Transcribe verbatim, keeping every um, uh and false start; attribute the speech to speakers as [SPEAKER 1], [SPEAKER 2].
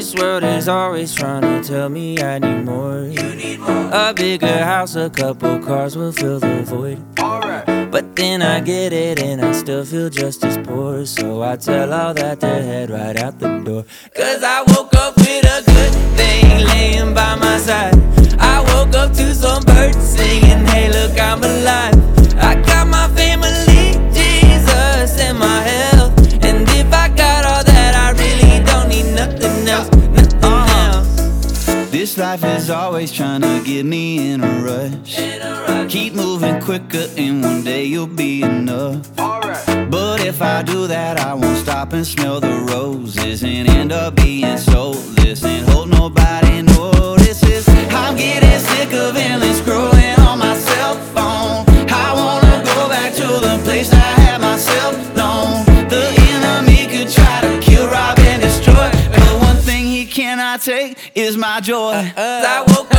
[SPEAKER 1] This world is always trying to tell me I need more.
[SPEAKER 2] You need more.
[SPEAKER 1] A bigger house, a couple cars will fill the void.
[SPEAKER 2] Alright.
[SPEAKER 1] But then I get it and I still feel just as poor. So I tell all that to head right out the door. Cause I woke up with a good thing laying by my side. I woke up to some birds singing, hey look, I'm alive. I got my family, Jesus, and my health. And if I got all that, I really don't need nothing else, nothing uh-huh. else.
[SPEAKER 3] This life is always trying to get me in a rush.
[SPEAKER 1] In a rush.
[SPEAKER 3] Keep moving quicker and one day you'll be enough.
[SPEAKER 2] Alright.
[SPEAKER 3] But if I do that, I won't stop and smell the roses and end up being soulless and hope nobody notices. I'm getting sick of endless scrolling on my cell phone. I wanna go back to the place I had myself known. The enemy could try to kill, rob, and destroy, but one thing he cannot take is my joy.
[SPEAKER 1] uh, uh, I woke